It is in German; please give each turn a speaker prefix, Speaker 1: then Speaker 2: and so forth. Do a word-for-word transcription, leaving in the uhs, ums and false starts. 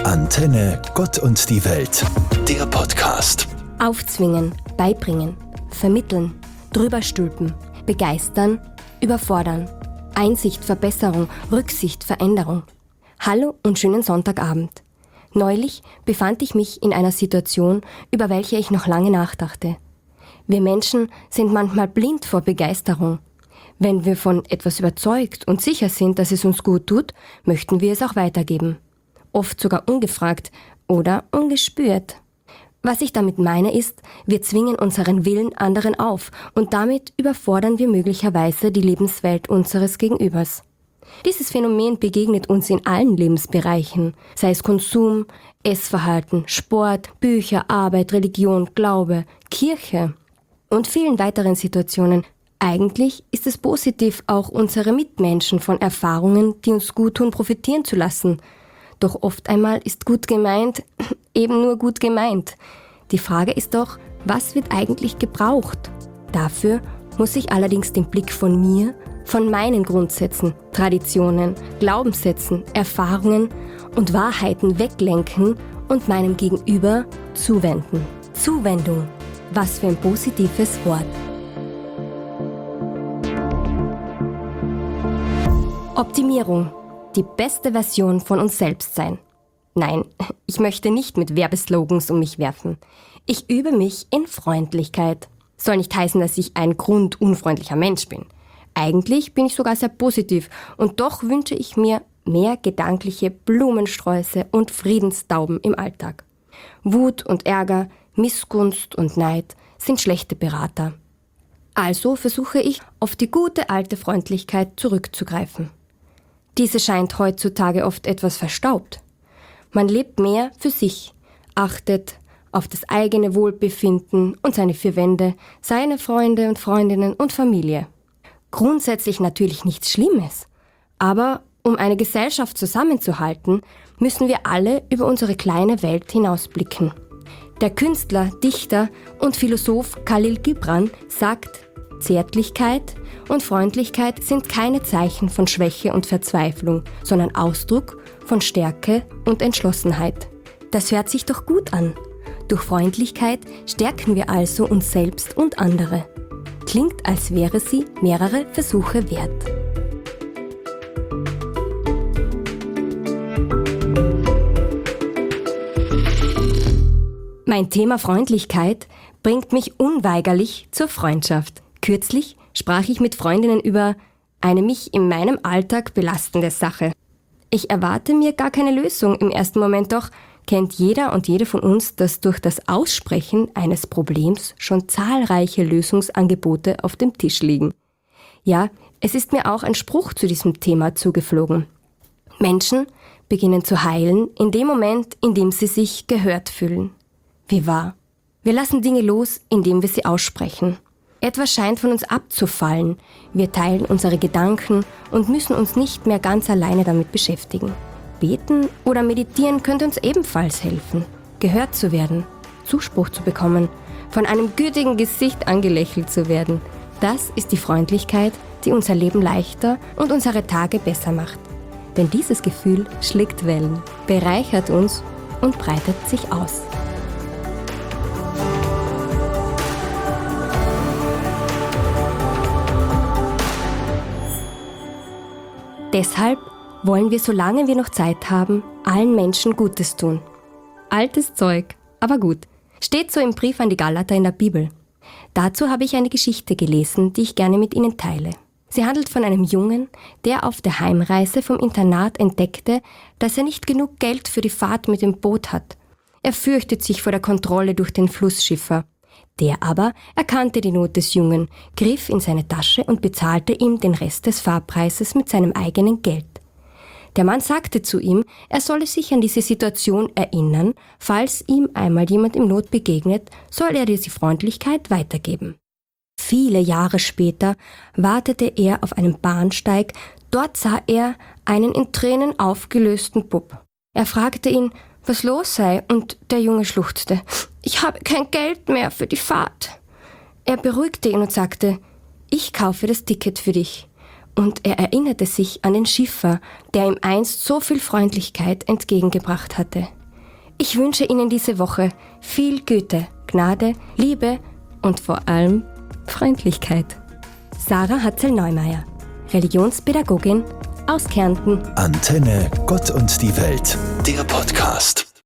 Speaker 1: Antenne Gott und die Welt, der Podcast.
Speaker 2: Aufzwingen, beibringen, vermitteln, drüberstülpen, begeistern, überfordern. Einsicht, Verbesserung, Rücksicht, Veränderung. Hallo und schönen Sonntagabend. Neulich befand ich mich in einer Situation, über welche ich noch lange nachdachte. Wir Menschen sind manchmal blind vor Begeisterung. Wenn wir von etwas überzeugt und sicher sind, dass es uns gut tut, möchten wir es auch weitergeben. Oft sogar ungefragt oder ungespürt. Was ich damit meine ist, wir zwingen unseren Willen anderen auf und damit überfordern wir möglicherweise die Lebenswelt unseres Gegenübers. Dieses Phänomen begegnet uns in allen Lebensbereichen, sei es Konsum, Essverhalten, Sport, Bücher, Arbeit, Religion, Glaube, Kirche und vielen weiteren Situationen. Eigentlich ist es positiv, auch unsere Mitmenschen von Erfahrungen, die uns gut tun, profitieren zu lassen. Doch oft einmal ist gut gemeint eben nur gut gemeint. Die Frage ist doch, was wird eigentlich gebraucht? Dafür muss ich allerdings den Blick von mir, von meinen Grundsätzen, Traditionen, Glaubenssätzen, Erfahrungen und Wahrheiten weglenken und meinem Gegenüber zuwenden. Zuwendung, was für ein positives Wort. Optimierung. Die beste Version von uns selbst sein. Nein, ich möchte nicht mit Werbeslogans um mich werfen. Ich übe mich in Freundlichkeit. Soll nicht heißen, dass ich ein grundunfreundlicher Mensch bin. Eigentlich bin ich sogar sehr positiv und doch wünsche ich mir mehr gedankliche Blumensträuße und Friedenstauben im Alltag. Wut und Ärger, Missgunst und Neid sind schlechte Berater. Also versuche ich, auf die gute alte Freundlichkeit zurückzugreifen. Diese scheint heutzutage oft etwas verstaubt. Man lebt mehr für sich, achtet auf das eigene Wohlbefinden und seine vier Wände, seine Freunde und Freundinnen und Familie. Grundsätzlich natürlich nichts Schlimmes, aber um eine Gesellschaft zusammenzuhalten, müssen wir alle über unsere kleine Welt hinausblicken. Der Künstler, Dichter und Philosoph Khalil Gibran sagt, Zärtlichkeit und Freundlichkeit sind keine Zeichen von Schwäche und Verzweiflung, sondern Ausdruck von Stärke und Entschlossenheit. Das hört sich doch gut an. Durch Freundlichkeit stärken wir also uns selbst und andere. Klingt, als wäre sie mehrere Versuche wert. Mein Thema Freundlichkeit bringt mich unweigerlich zur Freundschaft. Kürzlich sprach ich mit Freundinnen über eine mich in meinem Alltag belastende Sache. Ich erwarte mir gar keine Lösung im ersten Moment, doch kennt jeder und jede von uns, dass durch das Aussprechen eines Problems schon zahlreiche Lösungsangebote auf dem Tisch liegen. Ja, es ist mir auch ein Spruch zu diesem Thema zugeflogen. Menschen beginnen zu heilen in dem Moment, in dem sie sich gehört fühlen. Wie wahr? Wir lassen Dinge los, indem wir sie aussprechen. Etwas scheint von uns abzufallen. Wir teilen unsere Gedanken und müssen uns nicht mehr ganz alleine damit beschäftigen. Beten oder meditieren könnte uns ebenfalls helfen, gehört zu werden, Zuspruch zu bekommen, von einem gütigen Gesicht angelächelt zu werden. Das ist die Freundlichkeit, die unser Leben leichter und unsere Tage besser macht. Denn dieses Gefühl schlägt Wellen, bereichert uns und breitet sich aus. Deshalb wollen wir, solange wir noch Zeit haben, allen Menschen Gutes tun. Altes Zeug, aber gut. Steht so im Brief an die Galater in der Bibel. Dazu habe ich eine Geschichte gelesen, die ich gerne mit Ihnen teile. Sie handelt von einem Jungen, der auf der Heimreise vom Internat entdeckte, dass er nicht genug Geld für die Fahrt mit dem Boot hat. Er fürchtet sich vor der Kontrolle durch den Flussschiffer. Der aber erkannte die Not des Jungen, griff in seine Tasche und bezahlte ihm den Rest des Fahrpreises mit seinem eigenen Geld. Der Mann sagte zu ihm, er solle sich an diese Situation erinnern, falls ihm einmal jemand in Not begegnet, soll er diese Freundlichkeit weitergeben. Viele Jahre später wartete er auf einem Bahnsteig, dort sah er einen in Tränen aufgelösten Bub. Er fragte ihn, was los sei, und der Junge schluchzte. Ich habe kein Geld mehr für die Fahrt. Er beruhigte ihn und sagte, ich kaufe das Ticket für dich. Und er erinnerte sich an den Schiffer, der ihm einst so viel Freundlichkeit entgegengebracht hatte. Ich wünsche Ihnen diese Woche viel Güte, Gnade, Liebe und vor allem Freundlichkeit. Sarah Hatzel-Neumeier, Religionspädagogin aus Kärnten.
Speaker 1: Antenne Gott und die Welt, der Podcast.